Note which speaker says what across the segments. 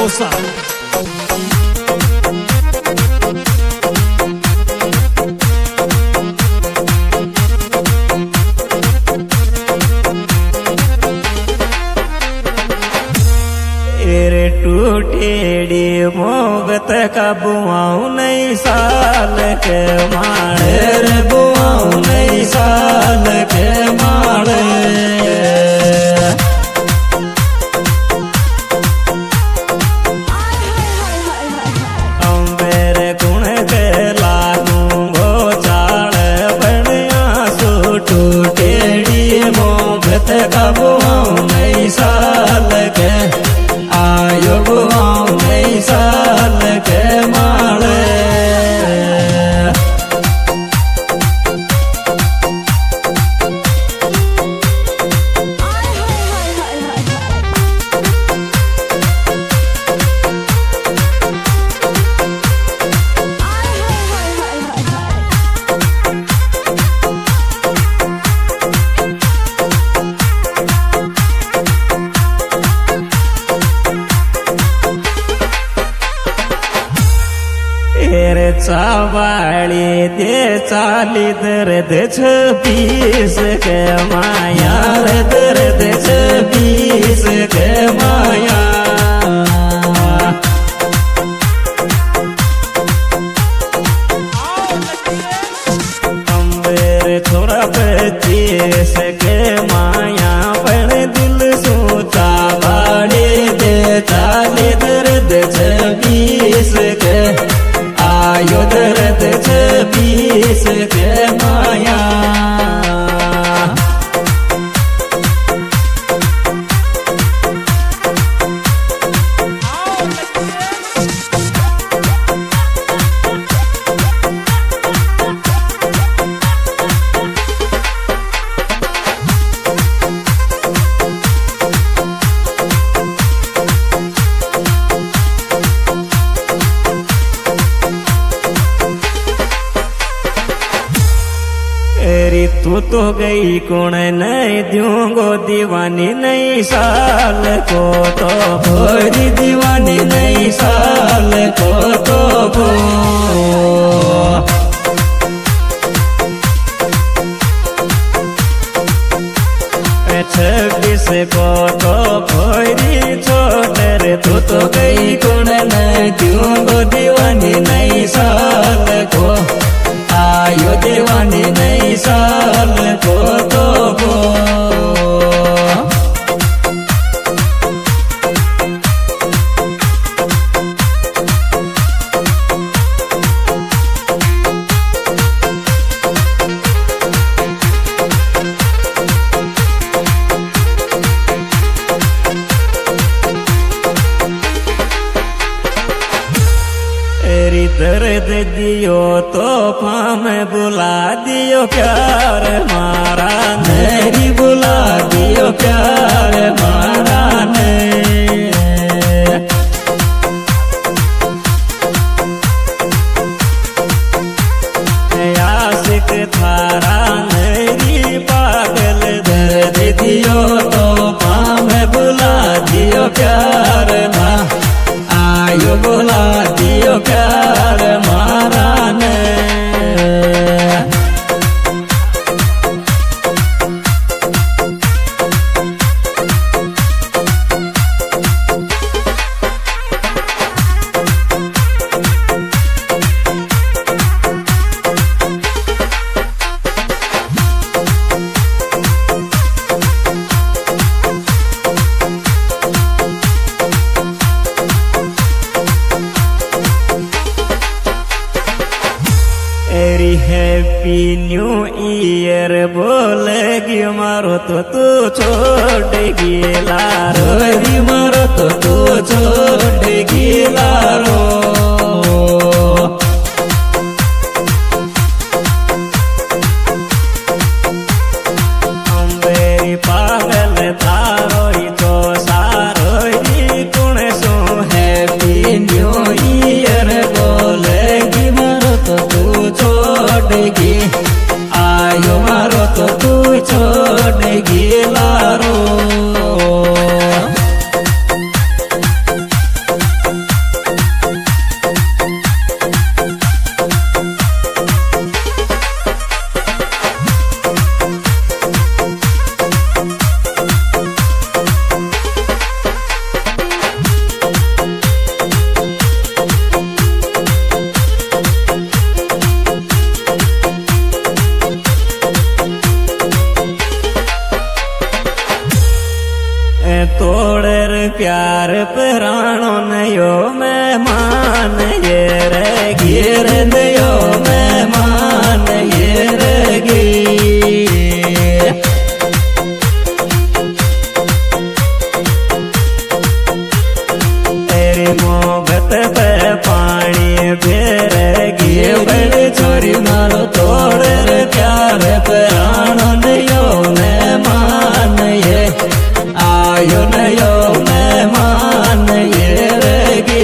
Speaker 1: Dosa
Speaker 2: array टूटेड़ी मोगत का बुआऊ नहीं साल के माड़े रे बुआऊ नहीं साल के माड़े अम्बेर गुण के लागू गो चाल बनिया सो टूटेड़ी मोगत का बुआऊ नहीं साल के आयो बुआऊ नहीं साल के माड़े चावाली दे चाली दर्द छब्बीस के माया रे दर्द छब्बीस के माया अम्बेर छोरा 25 के माया पर दिल सोचा बाड़ी दे चाली दर्द छब्बीस के आयो दर्द छब्बीस के माया तू तो गई कौन नहीं दूंगो दीवानी नहीं साल को तो भोरी दीवानी नहीं साल को तो भो 26 को तो भोरी छोटे रे तू तो गई कौन नहीं दूंगो दीवानी नहीं साल को आयो दीवानी नहीं साल को तो वो दर्द दियो तो पाम बुला दियो प्यार मारा नहीं बुला दियो प्यार मारा नहीं आशिक थारा नहीं पागल दर्द दियो तो पाम बुला दियो प्यार ना आयो बुला दियो प्यार मारा ने हैप्पी न्यू ईयर बोलेगी मारो तो तू छोड़ेगी लारो मारो तो तू छोड़ेगी लारो अम्बेरी पागल तारो तो सारो कुण सो हैप्पी न्यू ईयर बोलेगी मारो तो तू छोड़ेगी आयो मारो तो तू छोड़ेगी लारो मान ये रगी हृदयों में मान ये रगी तेरी मोहब्बत पे पानी फेरेगी बड़ी छोरी मारो तोड़ रे प्यार प्राणों नयो ने मान ये आयो नयो ने मान ये रगी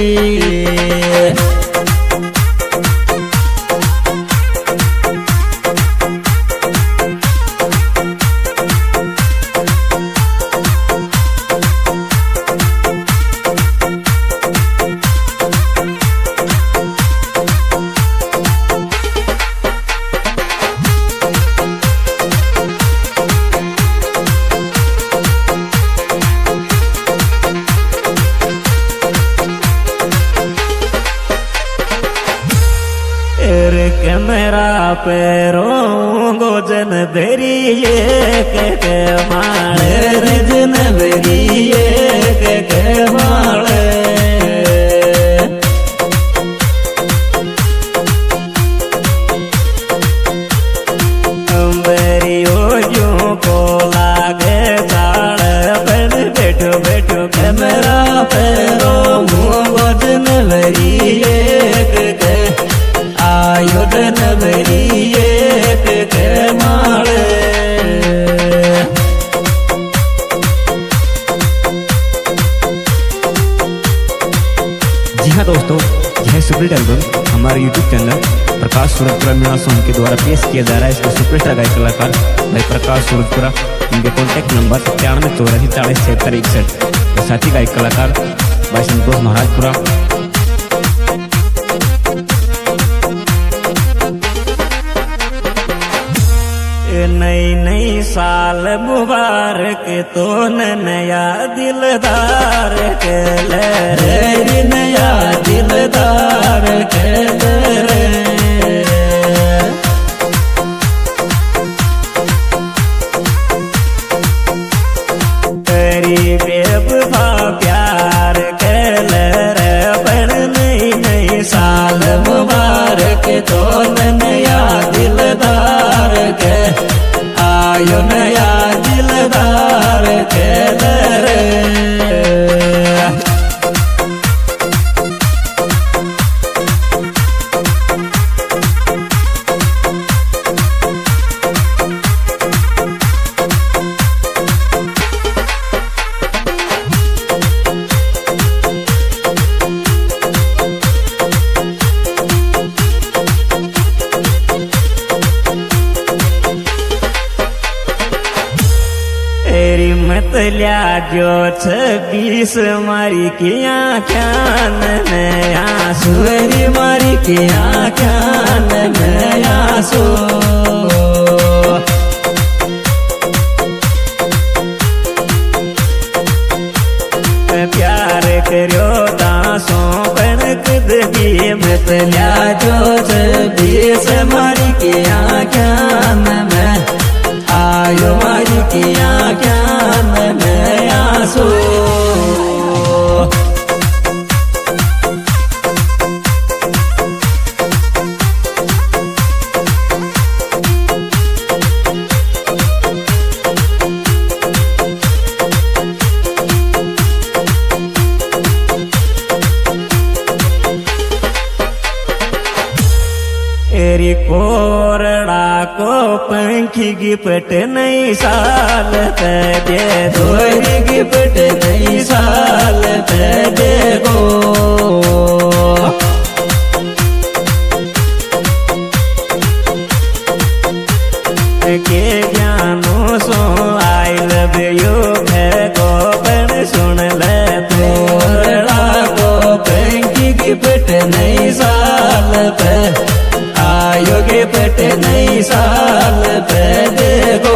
Speaker 2: मेरा पैरों गोजन धरिए के माले रजन भरिए के माले अंबरियो यूं को लागे चाड़ बन बैठो बैठो के मेरा पैरों गोजन भरिए के आयोजन भरिए के माले
Speaker 1: जी हाँ दोस्तों, यह सुपरहिट एल्बम हमारे YouTube channel Prakash Surajpura Meena song के द्वारा पेश किया जा रहा है। इसके सुपरस्टार गायक कलाकार भाई प्रकाश सूरजपुरा, इनके कॉन्टैक्ट नंबर 91844061। साथी गायक कलाकार भाई संतोष महाराजपुरा।
Speaker 2: नई नई साल मुबारक तो नया दिलदार के ले नया दिलदार के ले तेरी बेवफा प्यार के ले बन नई नई साल मुबारक तो नया दिलदार के आयो नया दिलदार के दरे तेरी मत लिया जो 26 मारी की आख्यान नया सुरी मारी की आख्यान नया सो प्यार करो दासों बनक दी मत लिया जो 26 मारी की आख्यान में आयो मारी किया ज्ञान में आंसू तेरी कोरड़ा को पंखी गिफ्ट नई साल दे धोरी गिफ्ट नई साल दे गो के ज्ञानो सो आई लव यू गो बन सुन ले कोरड़ा को पंखी गिफ्ट नई साल आयोगे पट नई साल पे देखो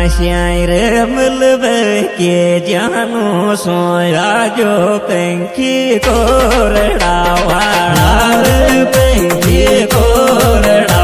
Speaker 2: श्याय रे मिलबे के जानो सोया जो पेंकी कोरड़ा वाला रे पेंकी कोरड़ा